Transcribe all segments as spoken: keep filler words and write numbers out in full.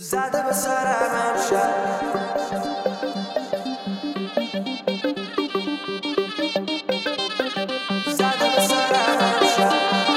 زده به سرم امشب زده به سرم امشب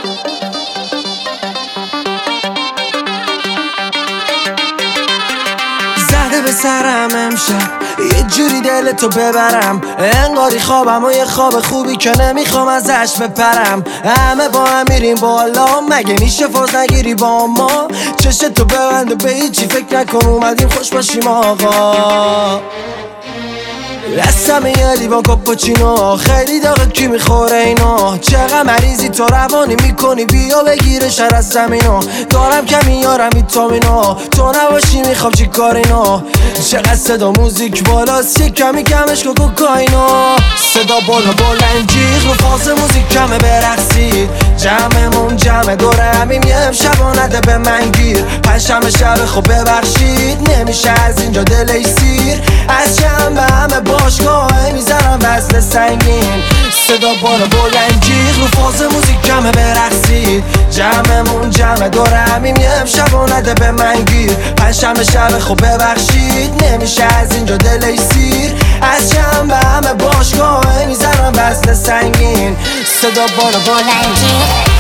زده به سرم امشب یه جوری دلتو ببرم، انگاری خوابم و یه خواب خوبی که نمیخوام ازش بپرم. همه با هم میریم بالا، مگه میشه فاز نگیری با ما؟ چشتو ببند و به هیچی فکر نکن، اومدیم خوش باشیم آقا. دستم یه لیوان کاپوچینو، خیلی داغه کی میخوره اینو؟ چقدر مریضی تو روانی میکنی، بیا بگیره شر از زمینو. دارم کمی یارم ویتامینو، تو نباشی میخوام چی کار اینو؟ چقدر صدا موزیک بالاست، یه کمی کمش کن کوکائینو. صدا بالا بلند جیغ رو فاز موزیک کمه برقصید، جمعمون جمع دوره همیم یه امشب نده به من گیر. پنجشنبه شب خب ببخشید، نمیشه از اینجا دل سیر. از شنبه همه باشگاه میزنم وزن سنگین، صدا بالا بلند جیغ رو فاز موزیک کمه برقصید، جمعمون جمع دوره همیم یه امشب نده به من گیر. پنجشنبه شب خب ببخشید، نمیشه از اینجا دل سیر. از شنبه همه باشگاه میزنم وزن سنگین، صدا بالا بلند جیغ.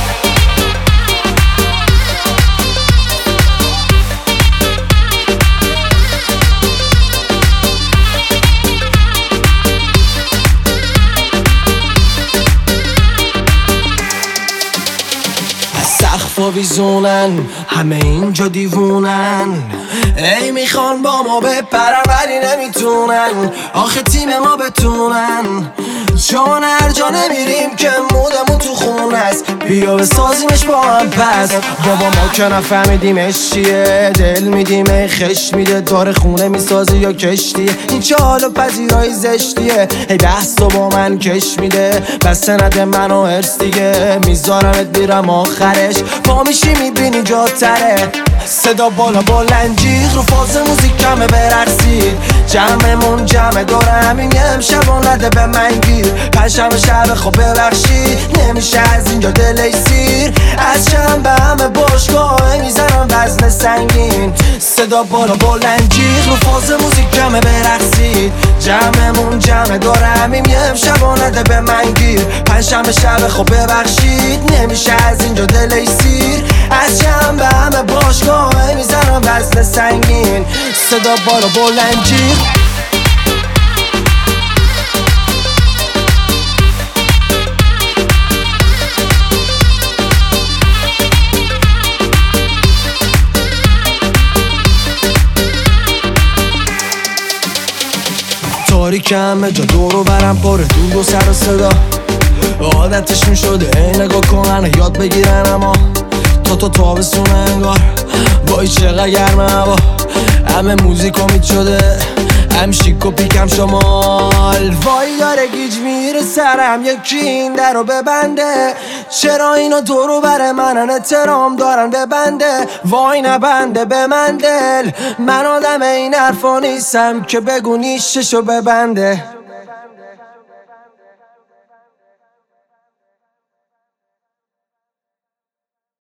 سقفا ویزونن، همه اینجا دیوونن، ای میخوان با ما بپرن ولی نمیتونن. آخه تیم ما بتونن، چون هر جا نمیریم که مودمون تو خونه است. بیا بسازیمش با هم پس، بابا ما که نفهمیدیمش چیه. دل میدیم ای خش میده، داره خونه میسازی یا کشتیه. این چه حال و پذیرایی زشتیه، ای بحث تو با من کش میده. بس نده منو هرس دیگه، میذارمت بیرم آخرش. پا میشی میبینی جا تره، صدا بالا بلند جیغ رو فاز موزیک کمه برقصید، جمعمون جمع دوره همین یه امشب نده به من گیر. پنجشنبه شب خب ببخشید، نمیشه از اینجا دل سیر. از شنبه همه باشگاه میزنم وزن سنگین، صدا بالا بلند جیغ رو فاز موزیک کمه برقصید، جمعمون جمع دوره همین یه امشب نده به من گیر. پنجشنبه شب خب ببخشید، نمیشه از اینجا دل سیر. از شنبه همه باشگاه میزنم وزن سنگین، صدا بالا بلند جیغ. تاریک همه جا دورو برم پاره دود و سر و صدا، عادتشون شده ای نگاه کنن یاد بگیرن، اما تا تو تابستون انگار وای چقدر گرمه هوا. همه موزیک امید شده، هم شیک و پیکم شمال. وای داره گیج میره سرم، یکی این در رو ببنده. چرا اینا دورو بر منن احترام دارن ببنده؟ وای نبنده به من دل، من آدم این حرفا نیستم که بگو نیششو ببنده.